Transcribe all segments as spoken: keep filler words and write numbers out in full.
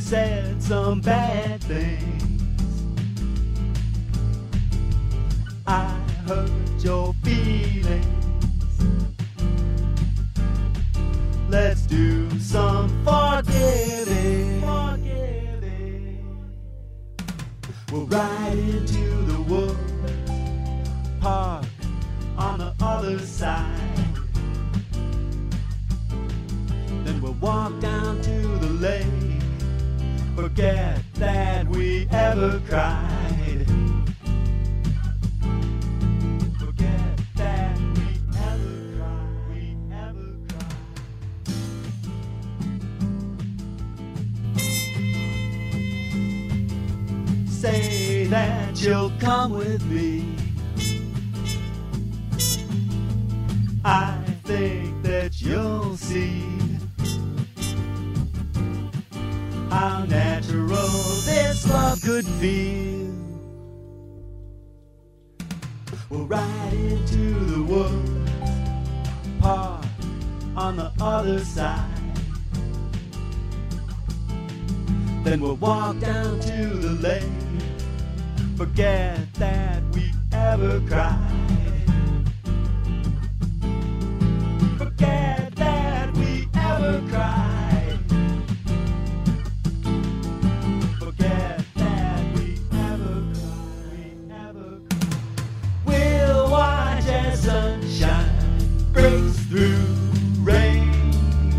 said some bad things. I hurt your feelings. Let's do some forgiving. Forgiving. We'll ride into the woods, park on the other side. Then we'll walk down to the lake, forget that we ever cried. Forget that we ever cried. We ever cried. Say that you'll come with me. I think that you'll see how natural this love could feel. We'll ride into the woods, park on the other side. Then we'll walk down to the lake, forget that we ever cried. Forget that we ever cried. Forget that we ever cried. We ever cried. We'll watch as sunshine breaks through rain.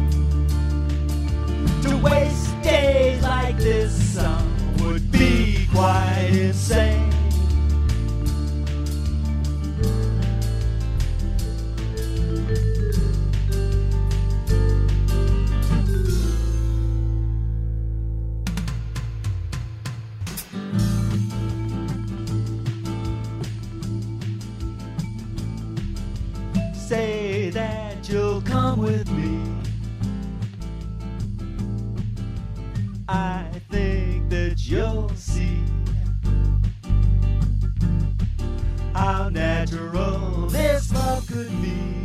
To waste days like this summer would be quite insane. Say that you'll come with me. I think that you'll see how natural this love could be.